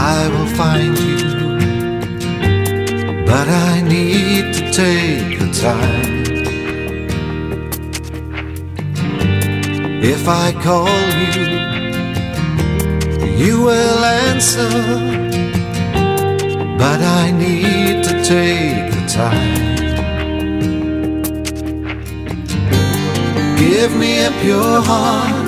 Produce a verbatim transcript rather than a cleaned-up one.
I will find you, but I need to take the time. If I call you, you will answer, but I need to take the time. Give me a pure heart,